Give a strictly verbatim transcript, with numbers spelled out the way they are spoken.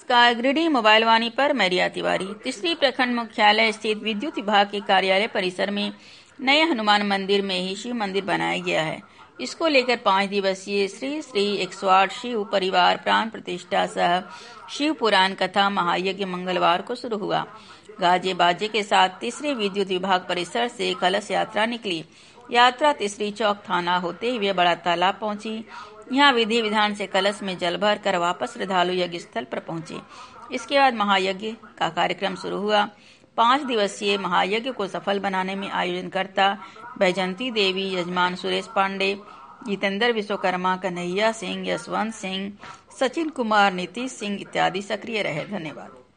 नमस्कार। गिरिडीह मोबाइल वाणी पर मैं रिया तिवारी। तीसरी प्रखंड मुख्यालय स्थित विद्युत विभाग के कार्यालय परिसर में नए हनुमान मंदिर में ही शिव मंदिर बनाया गया है। इसको लेकर पांच दिवसीय श्री श्री एक सौ आठ शिव परिवार प्राण प्रतिष्ठा सह शिव पुराण कथा महायज्ञ मंगलवार को शुरू हुआ। गाजे बाजे के साथ तीसरे विद्युत विभाग परिसर से कलश यात्रा निकली। यात्रा तीसरी चौक थाना होते हुए बड़ा तालाब पहुंची। यहाँ विधि विधान से कलश में जल भर कर वापस श्रद्धालु यज्ञ स्थल पर पहुंचे। इसके बाद महायज्ञ का कार्यक्रम शुरू हुआ। पांच दिवसीय महायज्ञ को सफल बनाने में आयोजनकर्ता बैजंती देवी, यजमान सुरेश पांडे, जितेंद्र विश्वकर्मा, कन्हैया सिंह, यशवंत सिंह, सचिन कुमार, नीतीश सिंह इत्यादि सक्रिय रहे। धन्यवाद।